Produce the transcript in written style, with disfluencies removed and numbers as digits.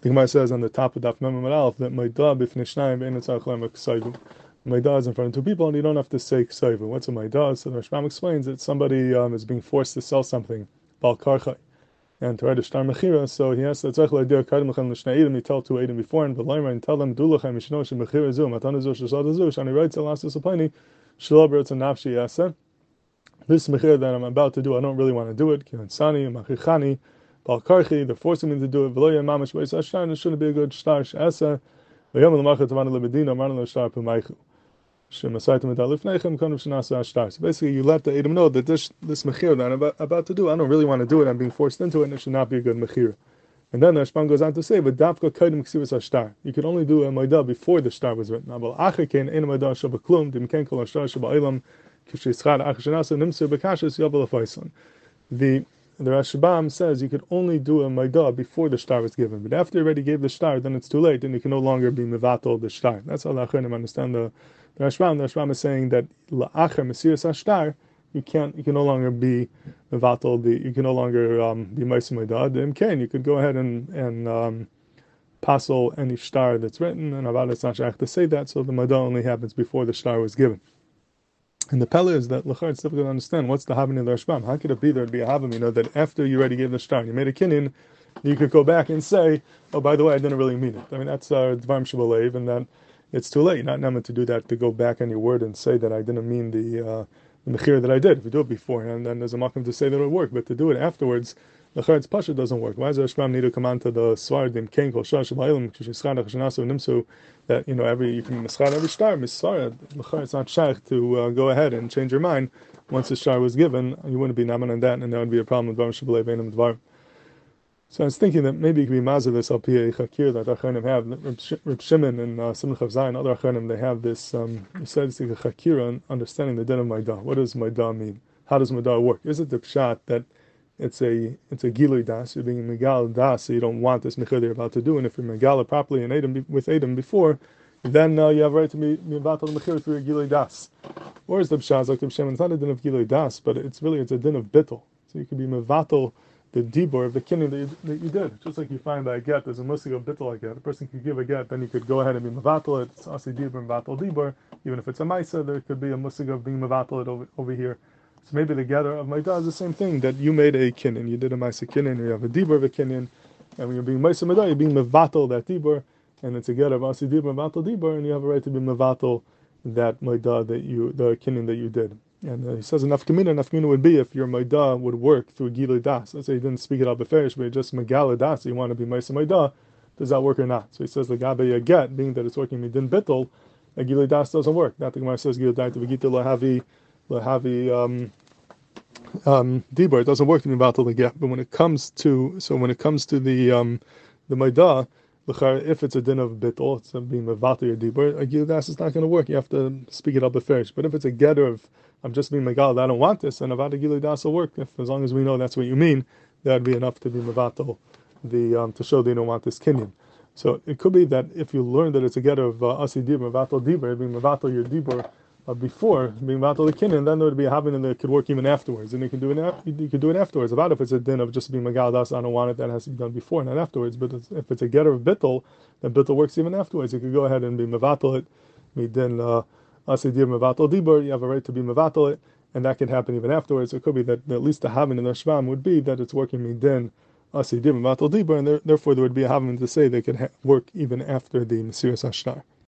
The Gemara says on the top of Daf Mem Amud Aleph that Maidah b'fnei shnayim ve'ein tzarich lema ksayvu. Maidah is in front of two people, and you don't have to say ksayvu. What's a Maidah? So the Rashbam explains that somebody is being forced to sell something, bal karchai, and to write a shtar mechira. So he has to tzarich l'dir kadem lechem l'shnei edim. You tell two edim before, and v'loimer and tell them du lechem mishno shemechira zu matan zu shesad zu shani writes the last disappointing shelo b'ritz nafshi yaseh. This mechira that I'm about to do, I don't really want to do it. Kivansani machichani. Bal karchi, they're forcing me to do it. V'lo yemamish b'yis ashtar, and it shouldn't be a good shtar she'asa. V'yom l'machat tavana lebedina, marna l'shtar pumaychu. She'masaytem edal lifneichem, konuv shenasa ashtar. So basically, you let the Edom know that this mechir that I'm about to do, I don't really want to do it. I'm being forced into it, and it should not be a good mechir. And then the Rashbam goes on to say, "V'davka kaidem ksivas ashtar." You could only do a maidah before the shtar was written. Abel acherkein ein maidah shabaklum dimken kol ashtar shaba'ilam kishischad acher shenasa nimser bekashas yavel afaisan. The Rashbam says you could only do a maidah before the shtar was given, but after you already gave the shtar, then it's too late, and you can no longer be mevatel the shtar. That's how the Acharonim understand the Rashbam. The Rashbam is saying that la'acher mesiras hashtar, you can no longer be mevatel you can no longer be ma'aseh maidah. The imkain, you could go ahead and passel any shtar that's written, and Avad it's not shaykh to say that, so the maidah only happens before the shtar was given. And the pella is that l'char it's difficult to understand what's the havin of the Rashbam. How could it be there'd be a havin, that after you already gave the shtar, you made a kinyan, you could go back and say, oh, by the way, I didn't really mean it. I mean, that's dvarim shabalev, and that it's too late. You're not meant to do that, to go back on your word and say that I didn't mean the mechir that I did. If you do it beforehand, then there's a makom to say that it would work. But to do it afterwards, l'char it's pasha doesn't work. Why does the Rashbam need to come on to the svardim kein kol shar shabayim kishischad achashanasu nimsu? That you can mischad every shtar misara. L'char it's not shaykh to go ahead and change your mind once the shtar was given. You wouldn't be naman on that, and that would be a problem with dvarim shabalev einam dvarim. So I was thinking that maybe it could be mazah this al pi chakir that Acharonim have. Reb Shimon and Simon Chav Zayin, other Acharonim, they have this. You said it's like a chakir on understanding the din of maidah. What does maidah mean? How does maidah work? Is it the pshat that it's a gilui das? You're being megal das, so you don't want this mechir you're about to do. And if you're megala properly and with Edom before, then you have a right to be mevatel the mechir through a gilui das. Or is the pshat like Reb Shimon? It's not a din of gilui das, but it's a din of bittul. So you can be mevatel the dibur of the kinyan that you did. Just like you find that a get, there's a musig of bittul like that. A person could give a get, then you could go ahead and be mevatel it. It's asi dibur and mevatel dibur. Even if it's a maisa, there could be a musig of being mevatel it over here. So maybe the gather of maidah is the same thing, that you made a kinyan, you did a maisa kinyan, you have a dibur of a kinyan, and when you're being maisa maidah, you're being mevatel that dibur, and it's a gather of asi dibur and mevatel dibur, and you have a right to be mevatel that maidah the kinyan that you did. And he says enough kamina would be if your maidah would work through gilui das. Let's say you didn't speak it out beferish, but you just megala das, so you want to be maisa maidah. Does that work or not? So he says the gabe a get, being that it's working midin bittul, a gilui das doesn't work. That the Gemara says gilui das v'gita lahavi dibur. It doesn't work to be battle the get. But when it comes to the maidah, if it's a din of bittul, it's being mevatel your dibur, a gilui das is not going to work. You have to speak it out beferish. But if it's a getter of I'm just being megal, I don't want this, and avada gilui das will work. As long as we know that's what you mean, that would be enough to be mevatel to show that you don't want this kinyan. So it could be that if you learn that it's a getter of asi dibur, mevatel dibur, being mevatel your dibur before being mevatel the kinyan, then there would be a having that could work even afterwards, and you can do it afterwards. About if it's a din of just being megal das, I don't want it, that has to be done before, not afterwards. But if it's a getter of bittul, then bittul works even afterwards. You could go ahead and be mevatel it, midin. Asi dir mevatel dibur, you have a right to be mevatel it, and that can happen even afterwards. It could be that at least the havin in the Rashbam would be that it's working midin asi dir mevatel dibur, and therefore there would be a havin to say they could work even after the mesiras hashtar.